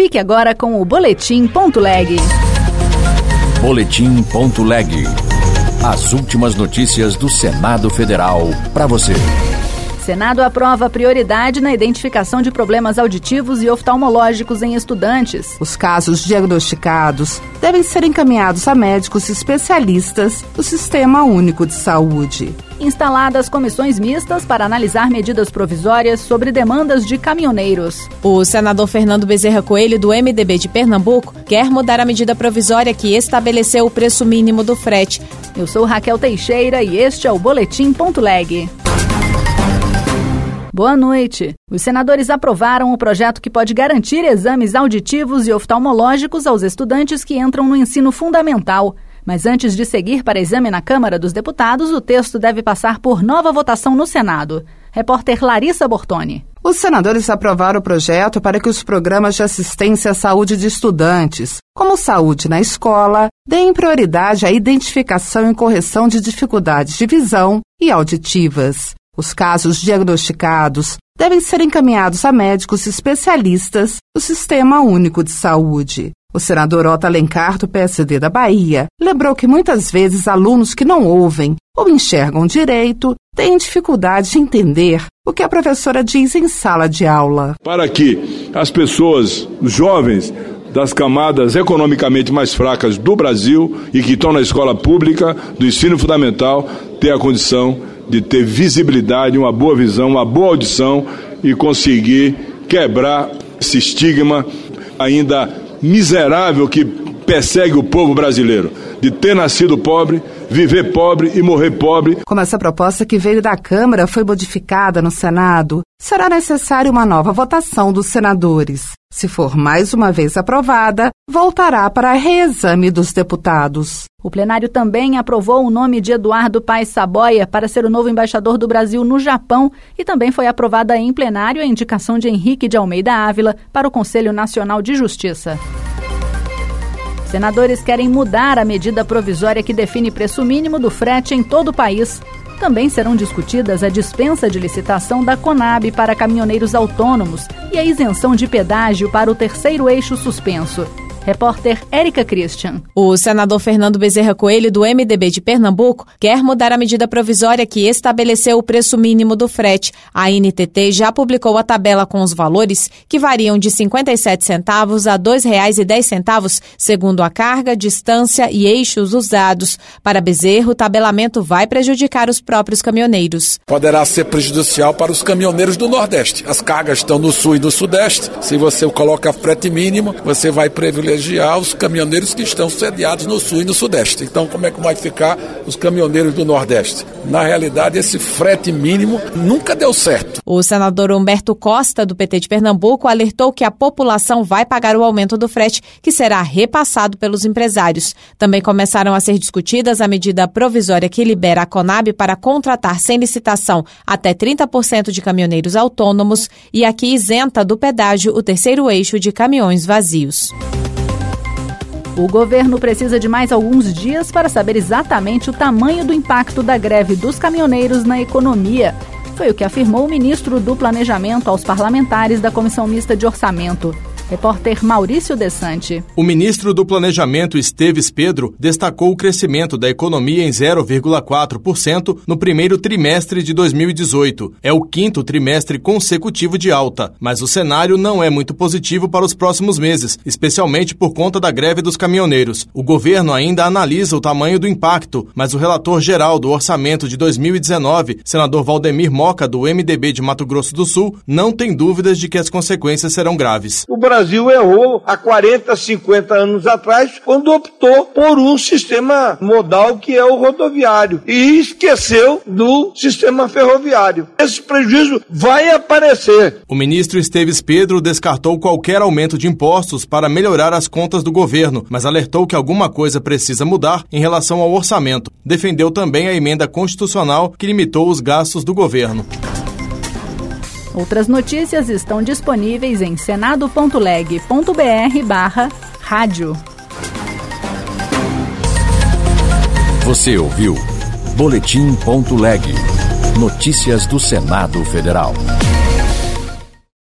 Fique agora com o Boletim.leg. Boletim.leg. As últimas notícias do Senado Federal para você. Senado aprova prioridade na identificação de problemas auditivos e oftalmológicos em estudantes. Os casos diagnosticados devem ser encaminhados a médicos especialistas do Sistema Único de Saúde. Instaladas comissões mistas para analisar medidas provisórias sobre demandas de caminhoneiros. O senador Fernando Bezerra Coelho, do MDB de Pernambuco, quer mudar a medida provisória que estabeleceu o preço mínimo do frete. Eu sou Raquel Teixeira e este é o Boletim.leg. Boa noite. Os senadores aprovaram o projeto que pode garantir exames auditivos e oftalmológicos aos estudantes que entram no ensino fundamental. Mas antes de seguir para exame na Câmara dos Deputados, o texto deve passar por nova votação no Senado. Repórter Larissa Bortoni. Os senadores aprovaram o projeto para que os programas de assistência à saúde de estudantes, como Saúde na Escola, deem prioridade à identificação e correção de dificuldades de visão e auditivas. Os casos diagnosticados devem ser encaminhados a médicos especialistas do Sistema Único de Saúde. O senador Otto Alencar, do PSD da Bahia, lembrou que muitas vezes alunos que não ouvem ou enxergam direito têm dificuldade de entender o que a professora diz em sala de aula. Para que as pessoas, os jovens das camadas economicamente mais fracas do Brasil e que estão na escola pública do ensino fundamental tenham a condição de ter visibilidade, uma boa visão, uma boa audição e conseguir quebrar esse estigma ainda miserável que persegue o povo brasileiro, de ter nascido pobre, viver pobre e morrer pobre. Como essa proposta que veio da Câmara foi modificada no Senado, será necessária uma nova votação dos senadores. Se for mais uma vez aprovada, voltará para reexame dos deputados. O plenário também aprovou o nome de Eduardo Paes Saboia para ser o novo embaixador do Brasil no Japão e também foi aprovada em plenário a indicação de Henrique de Almeida Ávila para o Conselho Nacional de Justiça. Senadores querem mudar a medida provisória que define preço mínimo do frete em todo o país. Também serão discutidas a dispensa de licitação da Conab para caminhoneiros autônomos e a isenção de pedágio para o terceiro eixo suspenso. Repórter Érica Christian. O senador Fernando Bezerra Coelho, do MDB de Pernambuco, quer mudar a medida provisória que estabeleceu o preço mínimo do frete. A NTT já publicou a tabela com os valores, que variam de 57 centavos a R$ 2,10, segundo a carga, distância e eixos usados. Para Bezerra, o tabelamento vai prejudicar os próprios caminhoneiros. Poderá ser prejudicial para os caminhoneiros do Nordeste. As cargas estão no Sul e no Sudeste. Se você coloca frete mínimo, você vai privilegiar os caminhoneiros que estão sediados no Sul e no Sudeste. Então, como é que vai ficar os caminhoneiros do Nordeste? Na realidade, esse frete mínimo nunca deu certo. O senador Humberto Costa, do PT de Pernambuco, alertou que a população vai pagar o aumento do frete, que será repassado pelos empresários. Também começaram a ser discutidas a medida provisória que libera a Conab para contratar sem licitação até 30% de caminhoneiros autônomos e a que isenta do pedágio o terceiro eixo de caminhões vazios. O governo precisa de mais alguns dias para saber exatamente o tamanho do impacto da greve dos caminhoneiros na economia. Foi o que afirmou o ministro do Planejamento aos parlamentares da Comissão Mista de Orçamento. Repórter Maurício Desante. O ministro do Planejamento, Esteves Pedro, destacou o crescimento da economia em 0,4% no primeiro trimestre de 2018. É o quinto trimestre consecutivo de alta, mas o cenário não é muito positivo para os próximos meses, especialmente por conta da greve dos caminhoneiros. O governo ainda analisa o tamanho do impacto, mas o relator geral do orçamento de 2019, senador Valdemir Moca, do MDB de Mato Grosso do Sul, não tem dúvidas de que as consequências serão graves. O Brasil errou há 40, 50 anos atrás, quando optou por um sistema modal que é o rodoviário e esqueceu do sistema ferroviário. Esse prejuízo vai aparecer. O ministro Esteves Pedro descartou qualquer aumento de impostos para melhorar as contas do governo, mas alertou que alguma coisa precisa mudar em relação ao orçamento. Defendeu também a emenda constitucional que limitou os gastos do governo. Outras notícias estão disponíveis em senado.leg.br/rádio. Você ouviu Boletim.leg. Notícias do Senado Federal.